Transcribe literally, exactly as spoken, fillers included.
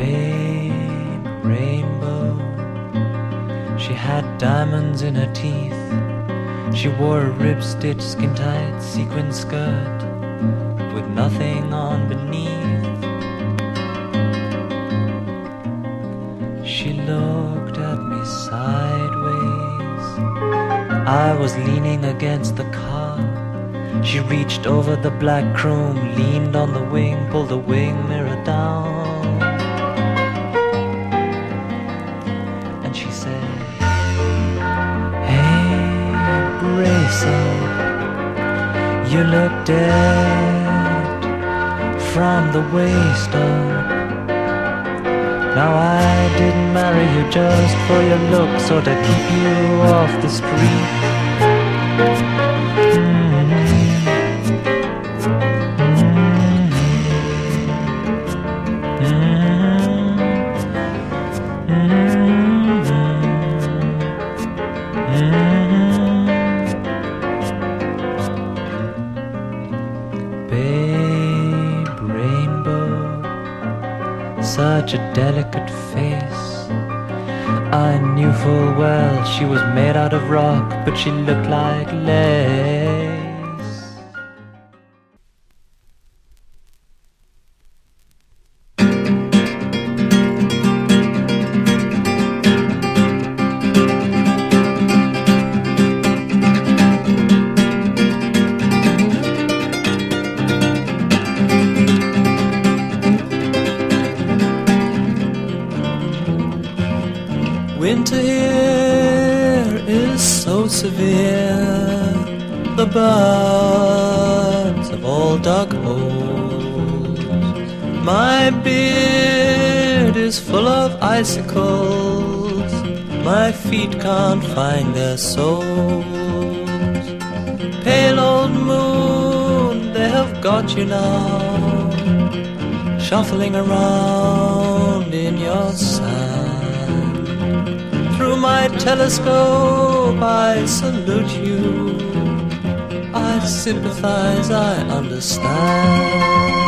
Babe, rainbow. She had diamonds in her teeth. She wore a rib-stitched, skin-tight sequin skirt with nothing on beneath. She looked at me sideways. I was leaning against the car. She reached over the black chrome, leaned on the wing, pulled the wing mirror down, and she said, "Hey, bracer, you look dead from the waist up. Now I didn't marry you just for your looks or to keep you off the street. Babe, rainbow, such a delicate face. I knew full well she was made out of rock, but she looked like lace." Winter here is so severe. The birds have all dug holes. My beard is full of icicles. My feet can't find their soles. Pale old moon, they have got you now, shuffling around in your sand. Through my telescope I salute you. I sympathize, I understand.